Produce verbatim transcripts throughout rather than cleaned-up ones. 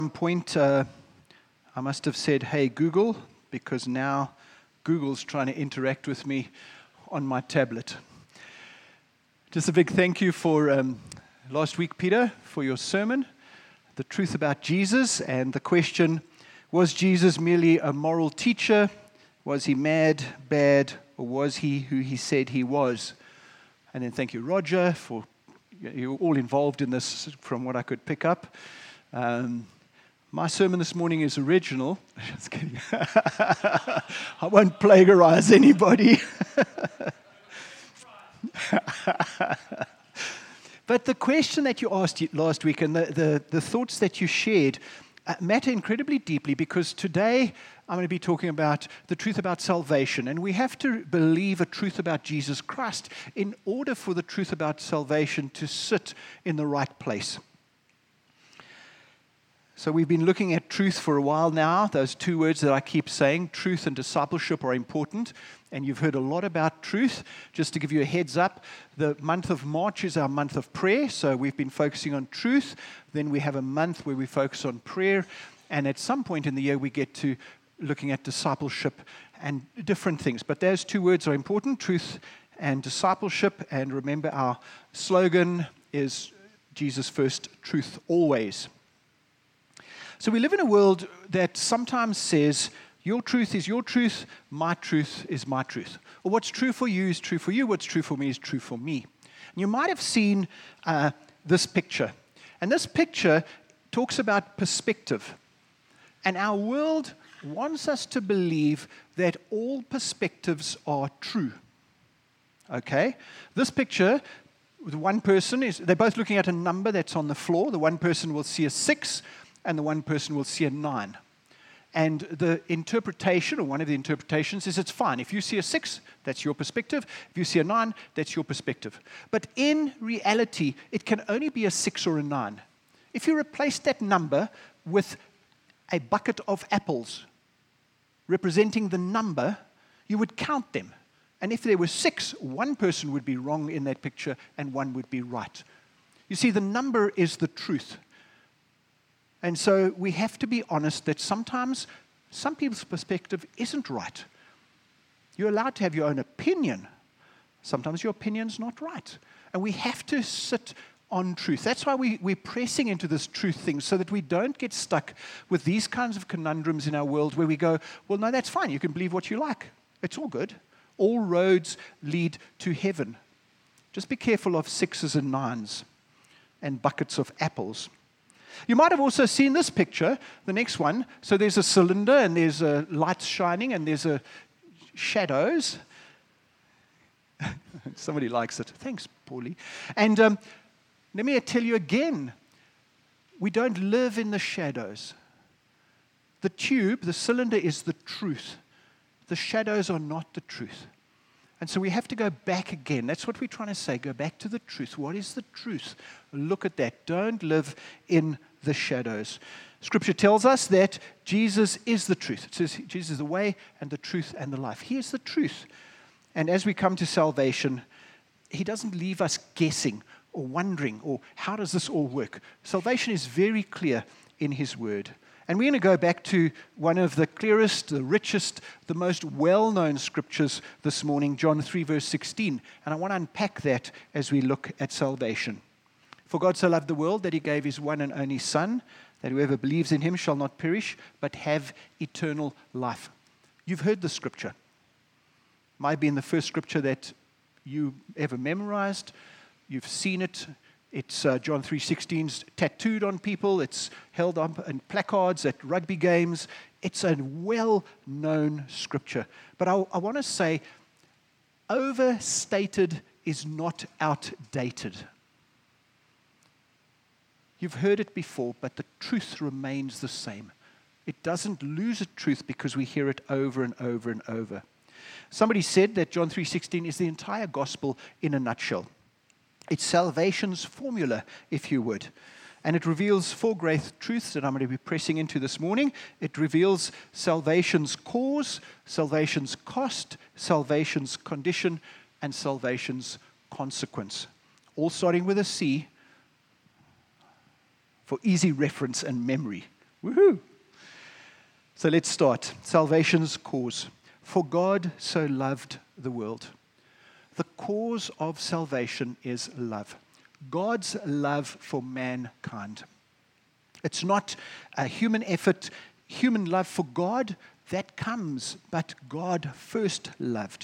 At some point, uh, I must have said, "Hey, Google," because now Google's trying to interact with me on my tablet. Just a big thank you for um, last week, Peter, for your sermon, the truth about Jesus, and the question, was Jesus merely a moral teacher? Was he mad, bad, or was he who he said he was? And then thank you, Roger, for you're all involved in this from what I could pick up. Um, my sermon this morning is original. Just kidding. I won't plagiarize anybody. But the question that you asked last week and the, the, the thoughts that you shared uh, matter incredibly deeply, because today I'm going to be talking about the truth about salvation. And we have to believe a truth about Jesus Christ in order for the truth about salvation to sit in the right place. So we've been looking at truth for a while now. Those two words that I keep saying, truth and discipleship, are important. And you've heard a lot about truth. Just to give you a heads up, the month of March is our month of prayer. So we've been focusing on truth. Then we have a month where we focus on prayer. And at some point in the year, we get to looking at discipleship and different things. But those two words are important, truth and discipleship. And remember, our slogan is Jesus first, truth always. So we live in a world that sometimes says, your truth is your truth, my truth is my truth. Or what's true for you is true for you, what's true for me is true for me. And you might have seen uh, this picture. And this picture talks about perspective. And our world wants us to believe that all perspectives are true. Okay? This picture, the one person is, they're both looking at a number that's on the floor. The one person will see a six, and the one person will see a nine. And the interpretation, or one of the interpretations, is it's fine. If you see a six, that's your perspective. If you see a nine, that's your perspective. But in reality, it can only be a six or a nine. If you replace that number with a bucket of apples representing the number, you would count them. And if there were six, one person would be wrong in that picture and one would be right. You see, the number is the truth. And so we have to be honest that sometimes some people's perspective isn't right. You're allowed to have your own opinion. Sometimes your opinion's not right. And we have to sit on truth. That's why we, we're pressing into this truth thing, so that we don't get stuck with these kinds of conundrums in our world where we go, well, no, that's fine. You can believe what you like. It's all good. All roads lead to heaven. Just be careful of sixes and nines and buckets of apples. You might have also seen this picture, the next one. So there's a cylinder, and there's a lights shining, and there's a shadows. Somebody likes it. Thanks, Paulie. And um, let me tell you again, we don't live in the shadows. The tube, the cylinder, is the truth. The shadows are not the truth. And so we have to go back again. That's what we're trying to say. Go back to the truth. What is the truth? Look at that. Don't live in the shadows. Scripture tells us that Jesus is the truth. It says Jesus is the way and the truth and the life. He is the truth. And as we come to salvation, he doesn't leave us guessing or wondering, or how does this all work? Salvation is very clear in his word. And we're going to go back to one of the clearest, the richest, the most well-known scriptures this morning, John three, verse sixteen. And I want to unpack that as we look at salvation. For God so loved the world that he gave his one and only Son, that whoever believes in him shall not perish, but have eternal life. You've heard the scripture. Might be in the first scripture that you ever memorized. You've seen it. It's uh, John three sixteen tattooed on people. It's held up in placards at rugby games. It's a well-known scripture. But I, I want to say, overstated is not outdated. You've heard it before, but the truth remains the same. It doesn't lose its truth because we hear it over and over and over. Somebody said that John three sixteen is the entire gospel in a nutshell. It's salvation's formula, if you would. And it reveals four great truths that I'm going to be pressing into this morning. It reveals salvation's cause, salvation's cost, salvation's condition, and salvation's consequence. All starting with a C for easy reference and memory. Woohoo! So let's start. Salvation's cause. For God so loved the world. The cause of salvation is love. God's love for mankind. It's not a human effort, human love for God, that comes, but God first loved.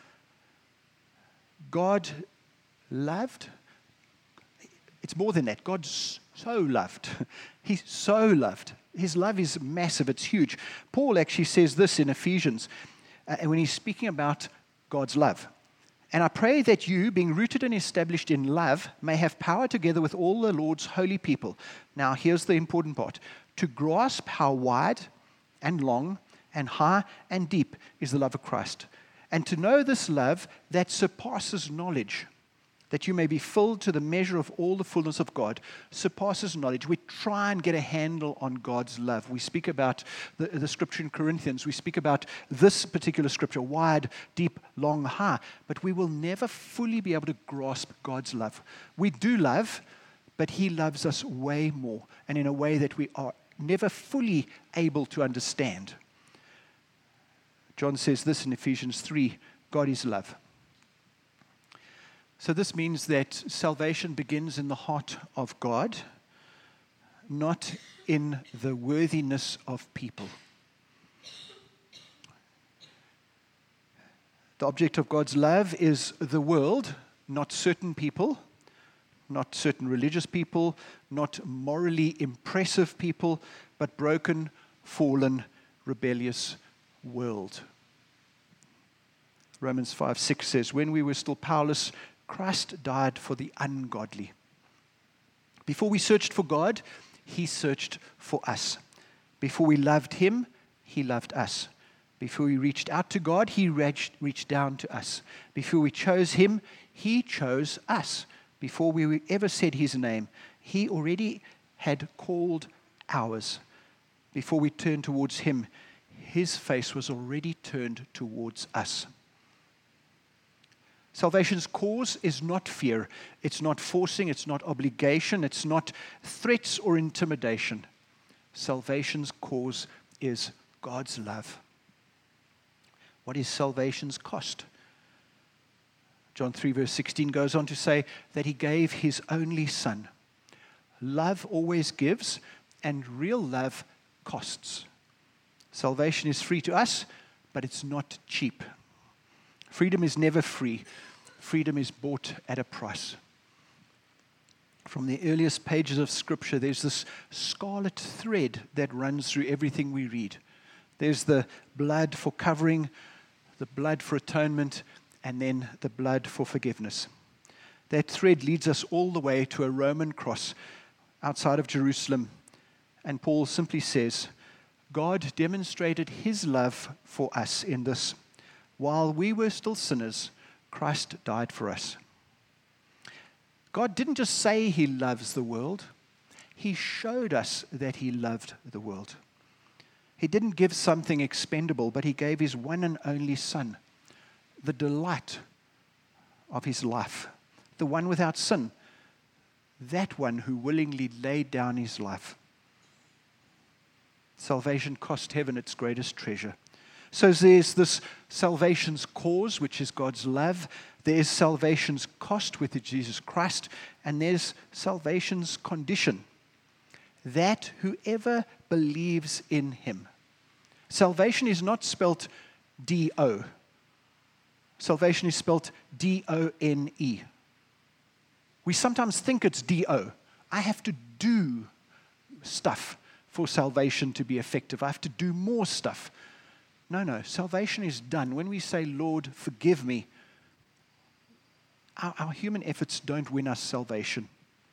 God loved. It's more than that. God so loved. He so loved. His love is massive. It's huge. Paul actually says this in Ephesians uh, when he's speaking about God's love. And I pray that you, being rooted and established in love, may have power together with all the Lord's holy people. Now, here's the important part. To grasp how wide and long and high and deep is the love of Christ. And to know this love that surpasses knowledge, that you may be filled to the measure of all the fullness of God, surpasses knowledge. We try and get a handle on God's love. We speak about the, the scripture in Corinthians. We speak about this particular scripture, wide, deep, long, high. But we will never fully be able to grasp God's love. We do love, but He loves us way more, and in a way that we are never fully able to understand. John says this in Ephesians three, God is love. So this means that salvation begins in the heart of God, not in the worthiness of people. The object of God's love is the world, not certain people, not certain religious people, not morally impressive people, but broken, fallen, rebellious world. Romans five six says, when we were still powerless, Christ died for the ungodly. Before we searched for God, He searched for us. Before we loved Him, He loved us. Before we reached out to God, He reached, reached down to us. Before we chose Him, He chose us. Before we ever said His name, He already had called ours. Before we turned towards Him, His face was already turned towards us. Salvation's cause is not fear. It's not forcing. It's not obligation. It's not threats or intimidation. Salvation's cause is God's love. What is salvation's cost? John three verse sixteen goes on to say that He gave His only Son. Love always gives, and real love costs. Salvation is free to us, but it's not cheap. Freedom is never free. Freedom is bought at a price. From the earliest pages of Scripture, there's this scarlet thread that runs through everything we read. There's the blood for covering, the blood for atonement, and then the blood for forgiveness. That thread leads us all the way to a Roman cross outside of Jerusalem. And Paul simply says, God demonstrated His love for us in this. While we were still sinners, Christ died for us. God didn't just say He loves the world. He showed us that He loved the world. He didn't give something expendable, but He gave His one and only Son, the delight of His life, the one without sin, that one who willingly laid down His life. Salvation cost heaven its greatest treasure. So there's this salvation's cause, which is God's love. There's salvation's cost, which is Jesus Christ. And there's salvation's condition, that whoever believes in Him. Salvation is not spelt D O. Salvation is spelt D O N E. We sometimes think it's D O. I have to do stuff for salvation to be effective. I have to do more stuff. No, no. Salvation is done. When we say, Lord, forgive me, our, our human efforts don't win us salvation.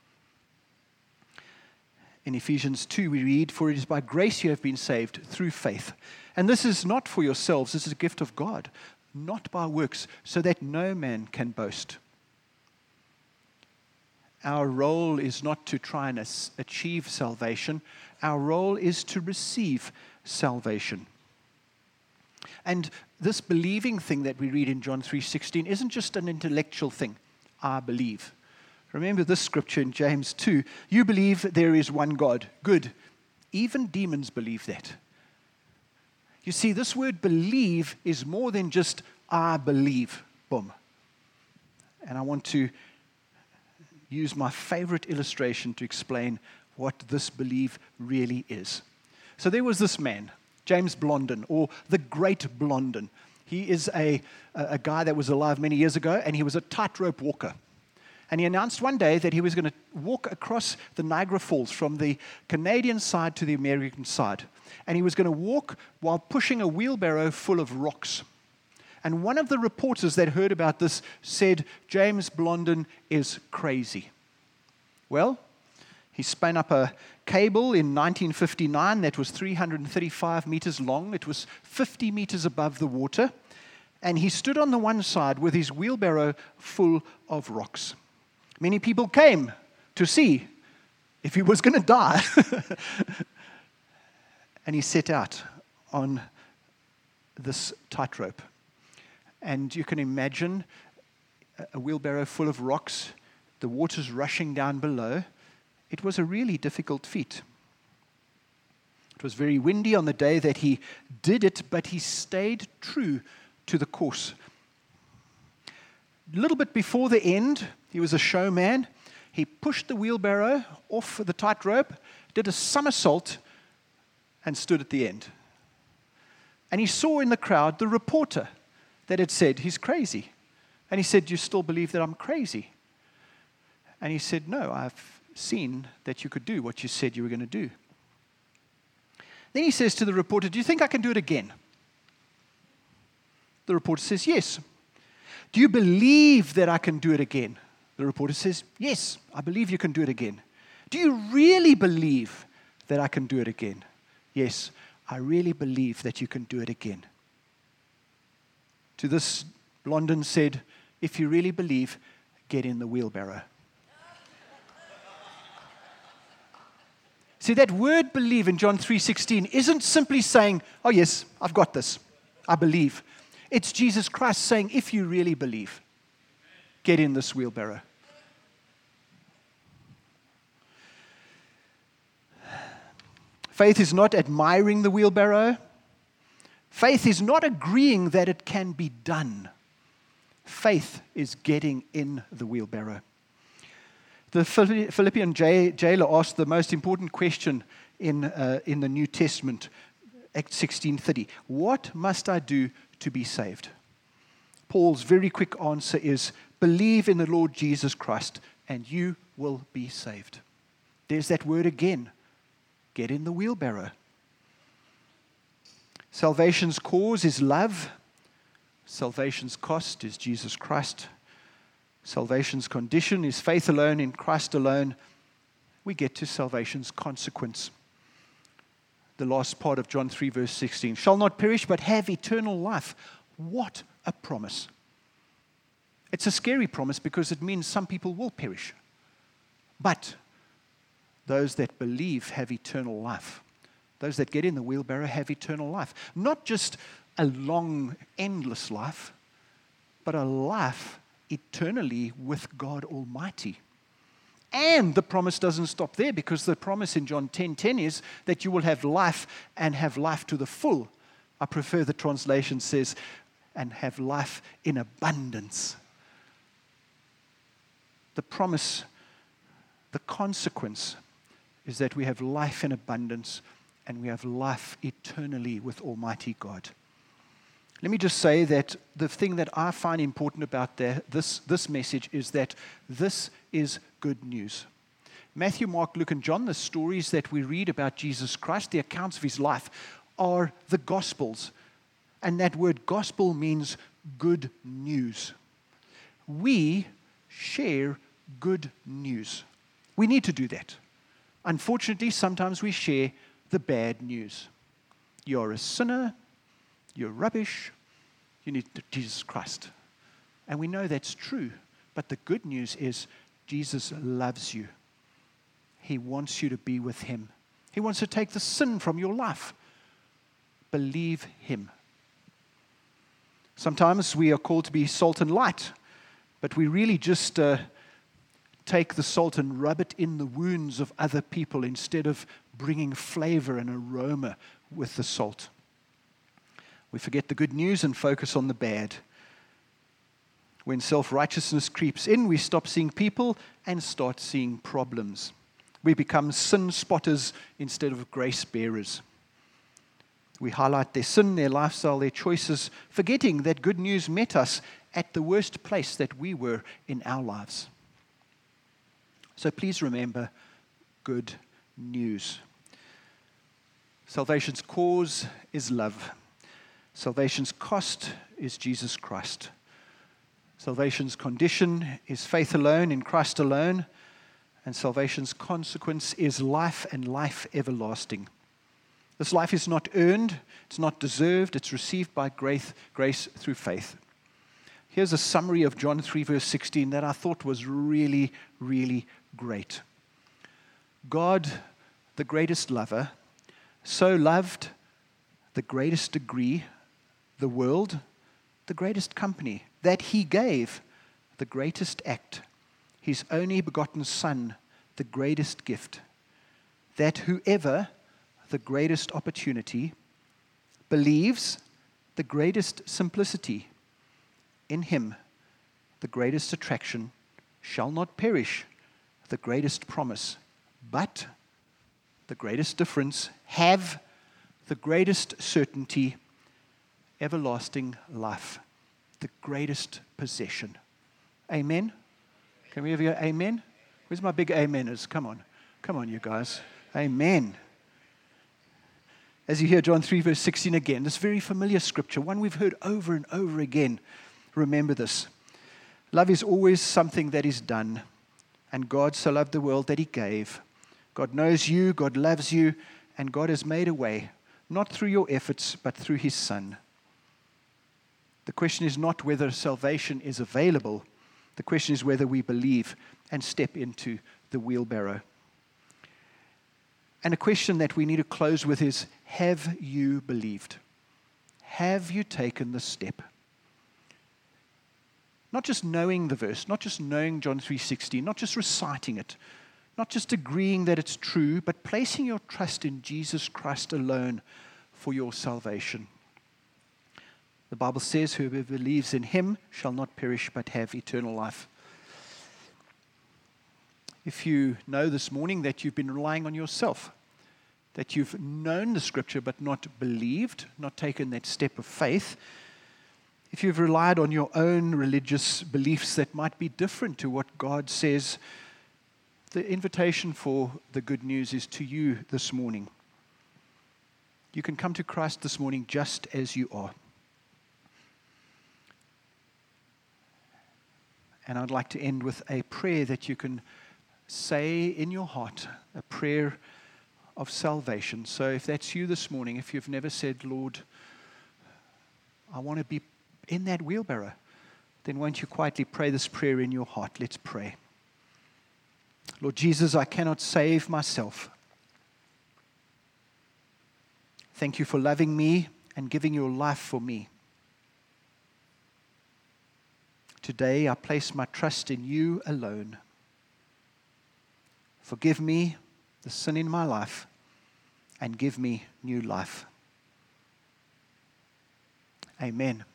In Ephesians two, we read, for it is by grace you have been saved through faith. And this is not for yourselves. This is a gift of God, not by works, so that no man can boast. Our role is not to try and achieve salvation. Our role is to receive salvation. And this believing thing that we read in John three sixteen isn't just an intellectual thing. I believe. Remember this scripture in James two. You believe there is one God. Good. Even demons believe that. You see, this word believe is more than just I believe. Boom. And I want to use my favorite illustration to explain what this believe really is. So there was this man, James Blondin, or the Great Blondin. He is a, a guy that was alive many years ago, and he was a tightrope walker. And he announced one day that he was going to walk across the Niagara Falls from the Canadian side to the American side. And he was going to walk while pushing a wheelbarrow full of rocks. And one of the reporters that heard about this said, James Blondin is crazy. Well, he spun up a cable in nineteen fifty-nine that was three hundred thirty-five meters long. It was fifty meters above the water. And he stood on the one side with his wheelbarrow full of rocks. Many people came to see if he was going to die. And he set out on this tightrope. And you can imagine a wheelbarrow full of rocks, the water's rushing down below. It was a really difficult feat. It was very windy on the day that he did it, but he stayed true to the course. A little bit before the end, he was a showman. He pushed the wheelbarrow off the tightrope, did a somersault, and stood at the end. And he saw in the crowd the reporter that had said, he's crazy. And he said, do you still believe that I'm crazy? And he said, no, I've seen that you could do what you said you were going to do. Then he says to the reporter, do you think I can do it again? The reporter says, yes. Do you believe that I can do it again? The reporter says, yes, I believe you can do it again. Do you really believe that I can do it again? Yes, I really believe that you can do it again. To this, Blondin said, if you really believe, get in the wheelbarrow. See, that word believe in John three sixteen isn't simply saying, oh yes, I've got this, I believe. It's Jesus Christ saying, if you really believe, get in this wheelbarrow. Faith is not admiring the wheelbarrow. Faith is not agreeing that it can be done. Faith is getting in the wheelbarrow. The Philippian jailer asked the most important question in, uh, in the New Testament, Acts sixteen thirty. What must I do to be saved? Paul's very quick answer is, believe in the Lord Jesus Christ and you will be saved. There's that word again. Get in the wheelbarrow. Salvation's cause is love. Salvation's cost is Jesus Christ. Salvation's condition is faith alone in Christ alone. We get to salvation's consequence. The last part of John three verse sixteen. Shall not perish but have eternal life. What a promise. It's a scary promise because it means some people will perish. But those that believe have eternal life. Those that get in the wheelbarrow have eternal life. Not just a long, endless life, but a life eternally with God Almighty. And the promise doesn't stop there, because the promise in John ten ten is that you will have life and have life to the full. I prefer the translation says, and have life in abundance. The promise, the consequence is that we have life in abundance and we have life eternally with Almighty God. Let me just say that the thing that I find important about the, this, this message is that this is good news. Matthew, Mark, Luke, and John, the stories that we read about Jesus Christ, the accounts of his life, are the Gospels. And that word gospel means good news. We share good news. We need to do that. Unfortunately, sometimes we share the bad news. You're a sinner. You're rubbish. You need Jesus Christ. And we know that's true. But the good news is Jesus loves you. He wants you to be with him. He wants to take the sin from your life. Believe him. Sometimes we are called to be salt and light, but we really just uh, take the salt and rub it in the wounds of other people instead of bringing flavor and aroma with the salt. We forget the good news and focus on the bad. When self-righteousness creeps in, we stop seeing people and start seeing problems. We become sin spotters instead of grace bearers. We highlight their sin, their lifestyle, their choices, forgetting that good news met us at the worst place that we were in our lives. So please remember good news. Salvation's cause is love. Salvation's cost is Jesus Christ. Salvation's condition is faith alone in Christ alone. And salvation's consequence is life and life everlasting. This life is not earned, it's not deserved, it's received by grace, grace through faith. Here's a summary of John three, verse sixteen that I thought was really, really great. God, the greatest lover, so loved the greatest degree, the world, the greatest company, that he gave the greatest act, his only begotten Son, the greatest gift, that whoever, the greatest opportunity, believes, the greatest simplicity, in him, the greatest attraction, shall not perish, the greatest promise, but the greatest difference, have the greatest certainty, everlasting life, the greatest possession. Amen? Can we have your amen? Where's my big ameners? Come on. Come on, you guys. Amen. As you hear John three, verse sixteen again, this very familiar scripture, one we've heard over and over again. Remember this. Love is always something that is done. And God so loved the world that he gave. God knows you, God loves you, and God has made a way, not through your efforts, but through his Son. The question is not whether salvation is available. The question is whether we believe and step into the wheelbarrow. And a question that we need to close with is, have you believed? Have you taken the step? Not just knowing the verse, not just knowing John three sixteen, not just reciting it, not just agreeing that it's true, but placing your trust in Jesus Christ alone for your salvation. The Bible says, whoever believes in him shall not perish but have eternal life. If you know this morning that you've been relying on yourself, that you've known the scripture but not believed, not taken that step of faith, if you've relied on your own religious beliefs that might be different to what God says, the invitation for the good news is to you this morning. You can come to Christ this morning just as you are. And I'd like to end with a prayer that you can say in your heart, a prayer of salvation. So if that's you this morning, if you've never said, Lord, I want to be in that wheelbarrow, then won't you quietly pray this prayer in your heart? Let's pray. Lord Jesus, I cannot save myself. Thank you for loving me and giving your life for me. Today I place my trust in you alone. Forgive me the sin in my life and give me new life. Amen.